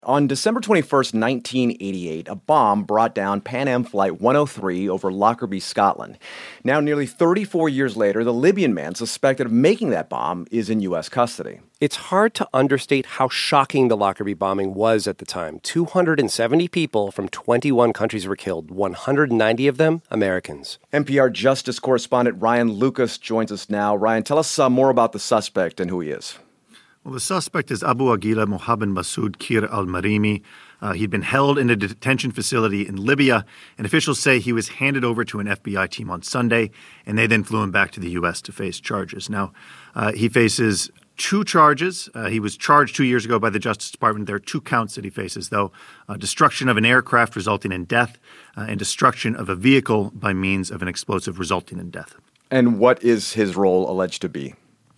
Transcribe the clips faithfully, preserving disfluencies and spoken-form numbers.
On December twenty-first, nineteen eighty-eight, a bomb brought down Pan Am Flight one oh three over Lockerbie, Scotland. Now, nearly thirty-four years later, the Libyan man suspected of making that bomb is in U S custody. It's hard to understate how shocking the Lockerbie bombing was at the time. two hundred seventy people from twenty-one countries were killed, one hundred ninety of them Americans. N P R Justice correspondent Ryan Lucas joins us now. Ryan, tell us uh, more about the suspect and who he is. Well, the suspect is Abu Aguila Mohammed Masoud Kir al-Marimi. Uh, he'd been held in a detention facility in Libya, and officials say he was handed over to an F B I team on Sunday, and they then flew him back to the U S to face charges. Now, uh, he faces two charges. Uh, he was charged two years ago by the Justice Department. There are two counts that he faces, though. Uh, destruction of an aircraft resulting in death uh, and destruction of a vehicle by means of an explosive resulting in death. And what is his role alleged to be?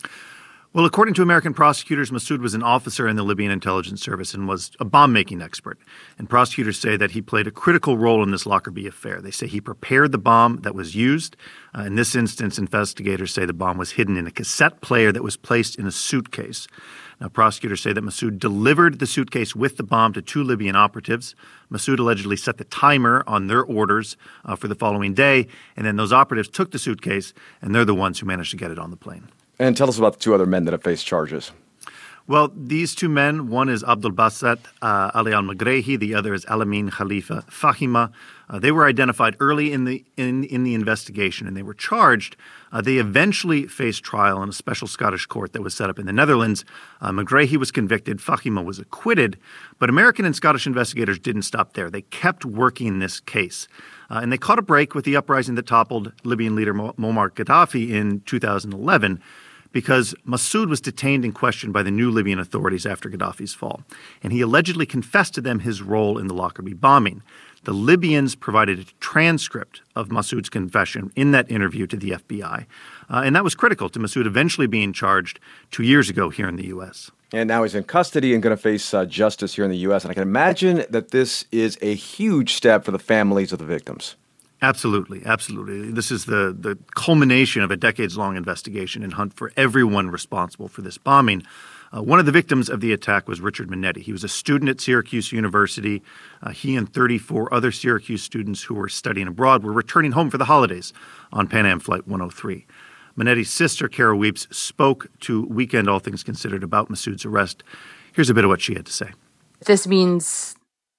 Well, according to American prosecutors, Masoud was an officer in the Libyan intelligence service and was a bomb-making expert. And prosecutors say that he played a critical role in this Lockerbie affair. They say he prepared the bomb that was used. Uh, in this instance, investigators say the bomb was hidden in a cassette player that was placed in a suitcase. Now, prosecutors say that Masoud delivered the suitcase with the bomb to two Libyan operatives. Masoud allegedly set the timer on their orders uh, for the following day, and then those operatives took the suitcase, and they're the ones who managed to get it on the plane. And tell us about the two other men that have faced charges. Well, these two men, one is Abdul Basset uh, Ali al-Magrehi, the other is Alamin Khalifa Fahima. Uh, they were identified early in the in, in the investigation, and they were charged. Uh, they eventually faced trial in a special Scottish court that was set up in the Netherlands. Uh, Magrehi was convicted. Fahima was acquitted. But American and Scottish investigators didn't stop there. They kept working this case. Uh, and they caught a break with the uprising that toppled Libyan leader Mo- Muammar Gaddafi in two thousand eleven. Because Masoud was detained and questioned by the new Libyan authorities after Gaddafi's fall. And he allegedly confessed to them his role in the Lockerbie bombing. The Libyans provided a transcript of Masoud's confession in that interview to the F B I. Uh, and that was critical to Masoud eventually being charged two years ago here in the U S. And now he's in custody and going to face uh, justice here in the U S. And I can imagine that this is a huge step for the families of the victims. Absolutely, absolutely. This is the, the culmination of a decades-long investigation and hunt for everyone responsible for this bombing. Uh, one of the victims of the attack was Richard Minetti. He was a student at Syracuse University. Uh, he and thirty-four other Syracuse students who were studying abroad were returning home for the holidays on Pan Am Flight one oh three. Minetti's sister, Kara Weeps, spoke to Weekend All Things Considered about Masoud's arrest. Here's a bit of what she had to say. This means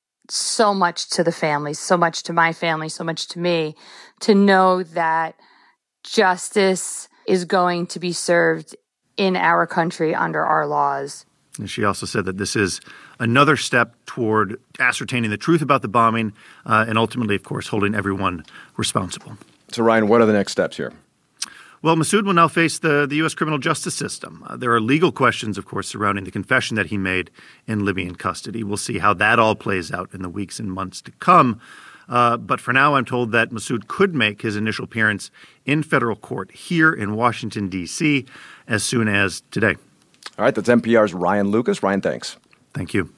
so much to the family, so much to my family, so much to me, to know that justice is going to be served in our country under our laws. And she also said that this is another step toward ascertaining the truth about the bombing uh, and ultimately, of course, holding everyone responsible. So, Ryan, what are the next steps here? Well, Masoud will now face the, the U S criminal justice system. Uh, there are legal questions, of course, surrounding the confession that he made in Libyan custody. We'll see how that all plays out in the weeks and months to come. Uh, but for now, I'm told that Masoud could make his initial appearance in federal court here in Washington, D C as soon as today. All right, that's N P R's Ryan Lucas. Ryan, thanks. Thank you.